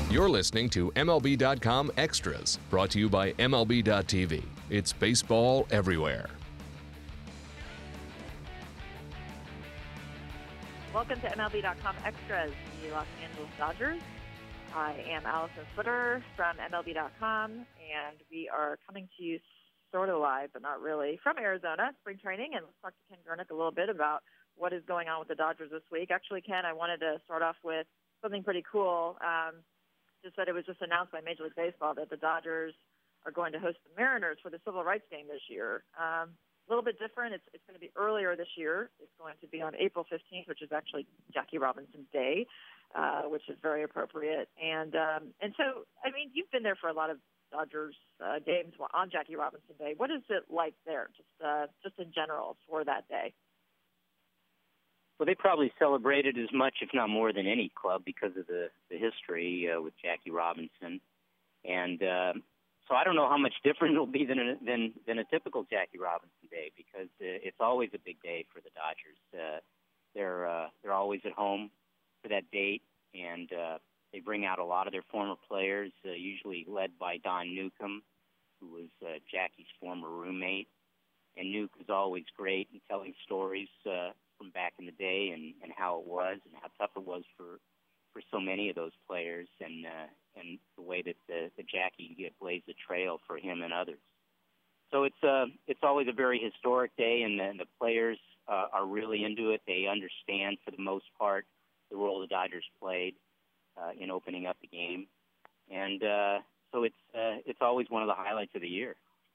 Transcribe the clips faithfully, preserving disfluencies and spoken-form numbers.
You're listening to M L B dot com Extras, brought to you by M L B dot T V. It's baseball everywhere. Welcome to M L B dot com Extras, the Los Angeles Dodgers. I am Allison Footer from M L B dot com, and we are coming to you sort of live, but not really, from Arizona, spring training. And let's talk to Ken Gernick a little bit about what is going on with the Dodgers this week. Actually, Ken, I wanted to start off with something pretty cool. Um, just that it was just announced by Major League Baseball that the Dodgers are going to host the Mariners for the Civil Rights Game this year. Um, a little bit different. It's, it's going to be earlier this year. It's going to be on April fifteenth, which is actually Jackie Robinson Day, uh, which is very appropriate. And um, and so, I mean, you've been there for a lot of Dodgers uh, games on Jackie Robinson Day. What is it like there, just uh, just in general, for that day? Well, they probably celebrated as much, if not more, than any club because of the, the history uh, with Jackie Robinson. And uh, so I don't know how much different it'll be than a, than, than a typical Jackie Robinson Day, because uh, it's always a big day for the Dodgers. Uh, they're uh, they're always at home for that date, and uh, they bring out a lot of their former players, uh, usually led by Don Newcomb, who was uh, Jackie's former roommate. And Nuke is always great in telling stories uh, from back in the day and, and how it was and how tough it was for, for so many of those players, and uh, and the way that the, the Jackie blazed the trail for him and others. So it's uh, it's always a very historic day, and the, the players uh, are really into it. They understand, for the most part, the role the Dodgers played uh, in opening up the game, and uh, so it's uh, it's always one of the highlights of the year.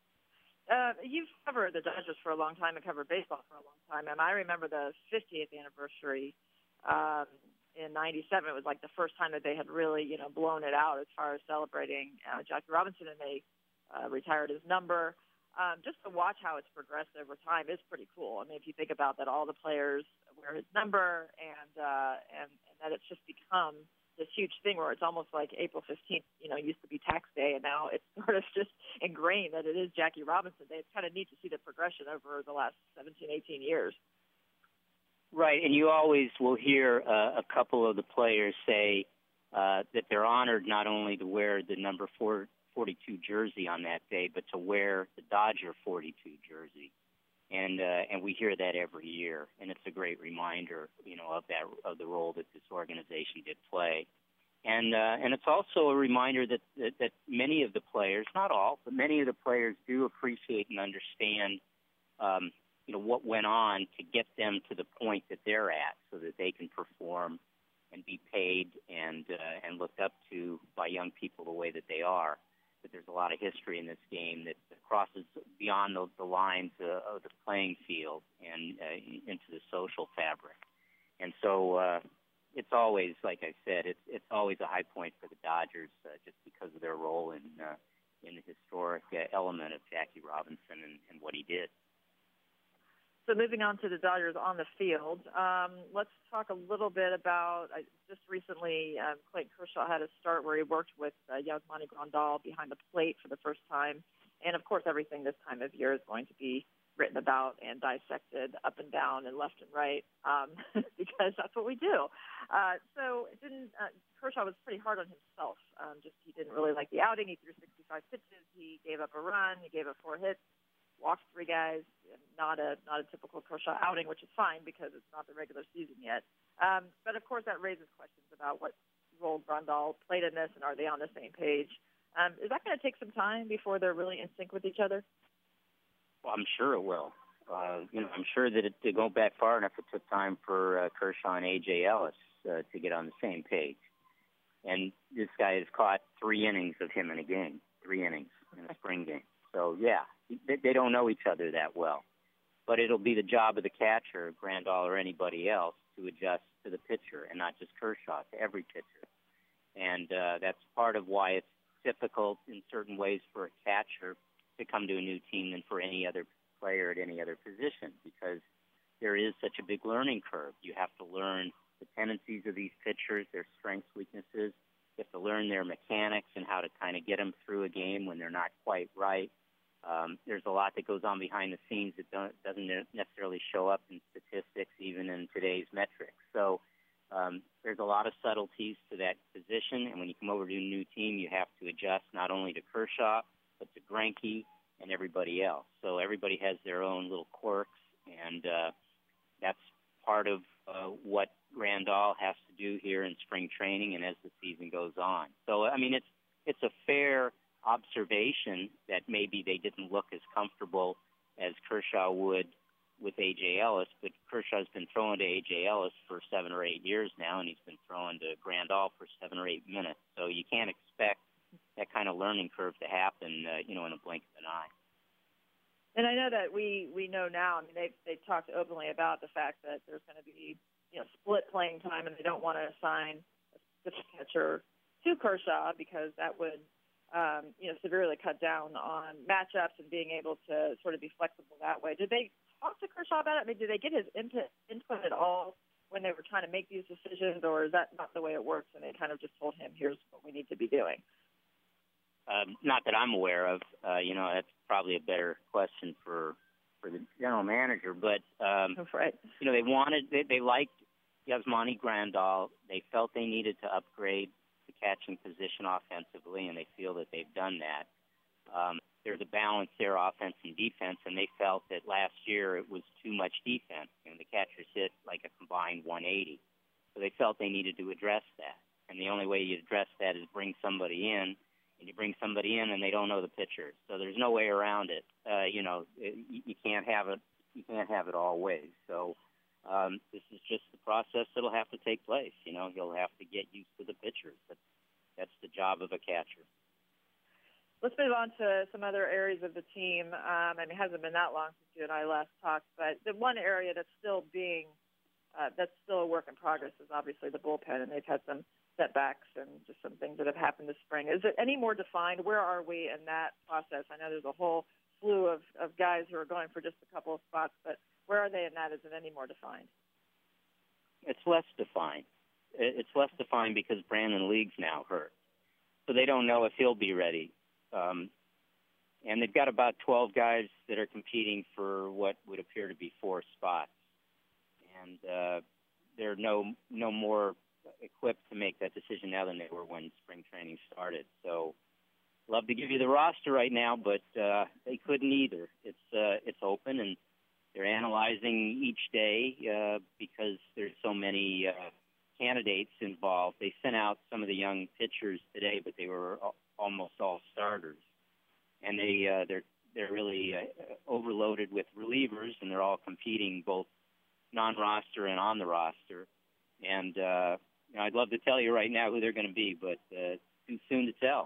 Uh, you've covered the Dodgers for a long time and covered baseball for a long time, and I remember the fiftieth anniversary um, in ninety-seven. It was like the first time that they had really, you know, blown it out as far as celebrating uh, Jackie Robinson, and they uh, retired his number. Um, just to watch how it's progressed over time is pretty cool. I mean, if you think about that, all the players wear his number, and uh, and, and that it's just become this huge thing where it's almost like April fifteenth, you know, used to be tax day, and now it's sort of just ingrained that it is Jackie Robinson Day. It's kind of neat to see the progression over the last seventeen, eighteen years. Right, and you always will hear uh, a couple of the players say uh, that they're honored not only to wear the number four, forty-two jersey on that day, but to wear the Dodger forty-two jersey. And uh, and we hear that every year, and it's a great reminder, you know, of that of the role that this organization did play, and uh, and it's also a reminder that, that that many of the players, not all, but many of the players do appreciate and understand, um, you know, what went on to get them to the point that they're at, so that they can perform and be paid and uh, and looked up to by young people the way that they are. But there's a lot of history in this game that crosses beyond the, the lines uh, of the playing field and uh, into the social fabric. And so uh, it's always, like I said, it's it's always a high point for the Dodgers uh, just because of their role in uh, in the historic uh, element of Jackie Robinson and, and what he did. So moving on to the Dodgers on the field, um, let's talk a little bit about, uh, just recently, um, Clayton Kershaw had a start where he worked with uh, Yasmani Grandal behind the plate for the first time. And, of course, everything this time of year is going to be written about and dissected up and down and left and right um, because that's what we do. Uh, so it didn't, uh, Kershaw was pretty hard on himself. Um, just he didn't really like the outing. He threw sixty-five pitches. He gave up a run. He gave up four hits. Walked three guys, not a not a typical Kershaw outing, which is fine because it's not the regular season yet. Um, but, of course, that raises questions about what role Grandal played in this and are they on the same page. Um, is that going to take some time before they're really in sync with each other? Well, I'm sure it will. Uh, you know, I'm sure that it, to go back far enough, it took time for uh, Kershaw and A J Ellis uh, to get on the same page. And this guy has caught three innings of him in a game, three innings in a spring game. So, yeah, they don't know each other that well. But it'll be the job of the catcher, Grandal or anybody else, to adjust to the pitcher, and not just Kershaw, to every pitcher. And uh, that's part of why it's difficult in certain ways for a catcher to come to a new team than for any other player at any other position, because there is such a big learning curve. You have to learn the tendencies of these pitchers, their strengths, weaknesses. You have to learn their mechanics and how to kind of get them through a game when they're not quite right. Um, there's a lot that goes on behind the scenes that don't, doesn't necessarily show up in statistics, even in today's metrics. So um, there there's a lot of subtleties to that position, and when you come over to a new team, you have to adjust not only to Kershaw, but to Greinke and everybody else. So everybody has their own little quirks, and uh, that's part of uh, what Grandal has to do here in spring training and as the season goes on. So, I mean, it's it's a fair observation that maybe they didn't look as comfortable as Kershaw would with A J. Ellis, but Kershaw's been throwing to A J. Ellis for seven or eight years now, and he's been throwing to Grandal for seven or eight minutes. So you can't expect that kind of learning curve to happen, uh, you know, in a blink of an eye. And I know that we, we know now, I mean, they've, they've talked openly about the fact that there's going to be, you know, split playing time, and they don't want to assign a specific catcher to Kershaw because that would, um, you know, severely cut down on matchups and being able to sort of be flexible that way. Did they talk to Kershaw about it? I mean, did they get his input, input at all when they were trying to make these decisions, or is that not the way it works, and they kind of just told him, here's what we need to be doing? Um, not that I'm aware of. Uh, you know, that's probably a better question for for the general manager. But um, right. you know, they wanted, they, they liked Yasmani Grandal. They felt they needed to upgrade the catching position offensively, and they feel that they've done that. Um, there's a balance there, offense and defense, and they felt that last year it was too much defense, and the catchers hit like a combined one eighty. So they felt they needed to address that, and the only way you address that is bring somebody in. And you bring somebody in, and they don't know the pitchers, so there's no way around it. Uh, you know, it, you, you can't have it. You can't have it all ways. So um, this is just the process that'll have to take place. You know, he'll have to get used to the pitchers. That's that's the job of a catcher. Let's move on to some other areas of the team. Um, I mean, it hasn't been that long since you and I last talked, but the one area that's still being uh, that's still a work in progress is obviously the bullpen, and they've had some setbacks and just some things that have happened this spring. Is it any more defined? Where are we in that process? I know there's a whole slew of, of guys who are going for just a couple of spots, but where are they in that? Is it any more defined? It's less defined. It's less defined because Brandon League's now hurt. So they don't know if he'll be ready. Um, and they've got about twelve guys that are competing for what would appear to be four spots. And uh, they're no no more equipped to make that decision now than they were when spring training started. So love to give you the roster right now, but uh, they couldn't either. It's uh, it's open, and they're analyzing each day uh, because there's so many uh, candidates involved. They sent out some of the young pitchers today, but they were al- almost all starters, and they uh, they're they're really uh, overloaded with relievers, and they're all competing both non-roster and on the roster. And uh, you know, I'd love to tell you right now who they're going to be, but uh, too soon to tell.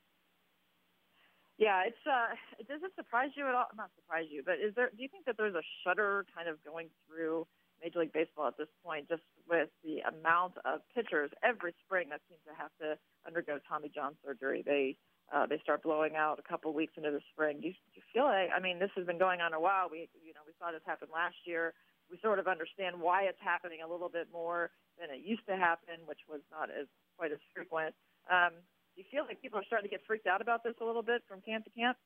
Yeah, it's. Uh, does it surprise you at all? Not surprise you, but is there? Do you think that there's a shudder kind of going through Major League Baseball at this point, just with the amount of pitchers every spring that seem to have to undergo Tommy John surgery? They uh, they start blowing out a couple weeks into the spring. Do you, do you feel like? I mean, this has been going on a while. We you know we saw this happen last year. We sort of understand why it's happening a little bit more than it used to happen, which was not as quite as frequent. Um, do you feel like people are starting to get freaked out about this a little bit from camp to camp?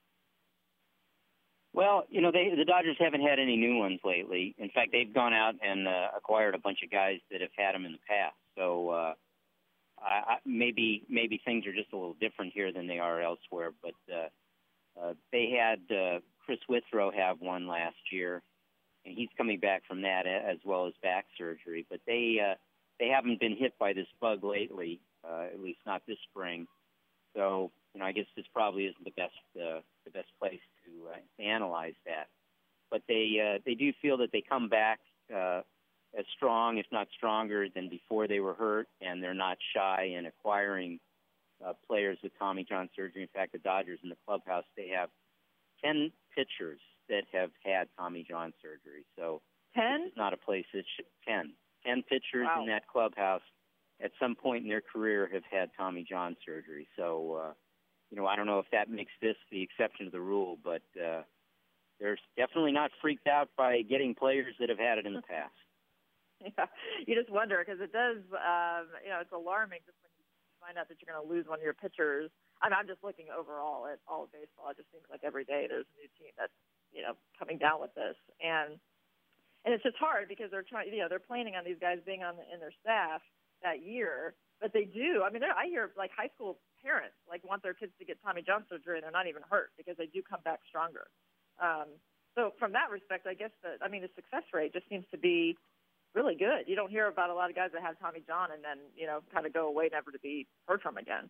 Well, you know, they, the Dodgers haven't had any new ones lately. In fact, they've gone out and uh, acquired a bunch of guys that have had them in the past. So uh, I, I, maybe maybe things are just a little different here than they are elsewhere. But uh, uh, they had uh, Chris Withrow have one last year, and he's coming back from that as well as back surgery. But they uh, they haven't been hit by this bug lately, uh, at least not this spring. So, you know, I guess this probably isn't the best uh, the best place to, uh, to analyze that. But they uh, they do feel that they come back uh, as strong, if not stronger, than before they were hurt, and they're not shy in acquiring uh, players with Tommy John surgery. In fact, the Dodgers in the clubhouse, they have ten pitchers that have had Tommy John surgery. So ten? This is not a place that should, ten. Ten pitchers Wow. in that clubhouse at some point in their career have had Tommy John surgery. So, uh, you know, I don't know if that makes this the exception to the rule, but uh, they're definitely not freaked out by getting players that have had it in the past. Yeah, you just wonder because it does, um, you know, it's alarming just when you find out that you're going to lose one of your pitchers. I mean, I'm just looking overall at all of baseball. It just seems like every day there's a new team that's, you know, coming down with this. And and it's just hard because they're trying, you know, they're planning on these guys being on the, in their staff. that year, but they do. I mean, I hear like high school parents like want their kids to get Tommy John surgery, and they're not even hurt because they do come back stronger. Um, so from that respect, I guess that I mean the success rate just seems to be really good. You don't hear about a lot of guys that have Tommy John and then you know kind of go away, never to be heard from again.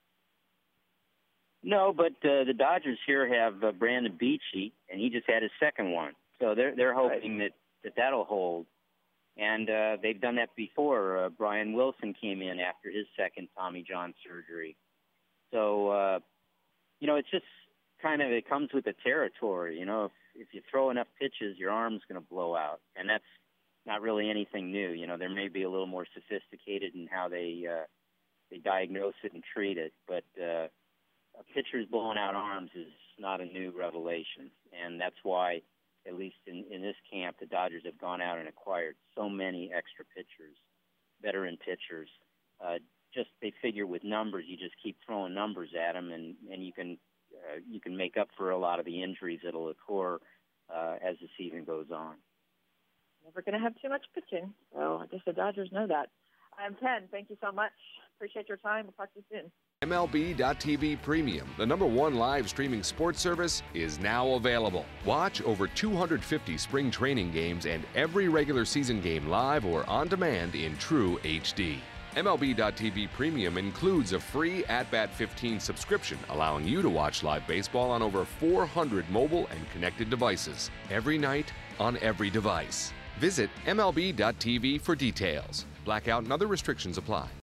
No, but uh, the Dodgers here have uh, Brandon Beachy, and he just had his second one. So they're they're hoping right. that, that that'll hold. And uh, they've done that before. Uh, Brian Wilson came in after his second Tommy John surgery. So, uh, you know, it's just kind of, it comes with the territory. You know, if, if you throw enough pitches, your arm's going to blow out. And that's not really anything new. You know, there may be a little more sophisticated in how they, uh, they diagnose it and treat it. But uh, a pitcher's blowing out arms is not a new revelation. And that's why, at least in, in this camp, the Dodgers have gone out and acquired so many extra pitchers, veteran pitchers. Uh, just they figure with numbers, you just keep throwing numbers at them, and, and you can uh, you can make up for a lot of the injuries that'll occur uh, as the season goes on. Never going to have too much pitching, so I guess the Dodgers know that. I'm Ken. Thank you so much. Appreciate your time. We'll talk to you soon. M L B dot T V Premium, the number one live streaming sports service, is now available. Watch over two hundred fifty spring training games and every regular season game live or on demand in true H D. M L B dot T V Premium includes a free At Bat fifteen subscription, allowing you to watch live baseball on over four hundred mobile and connected devices, every night on every device. Visit M L B dot T V for details. Blackout and other restrictions apply.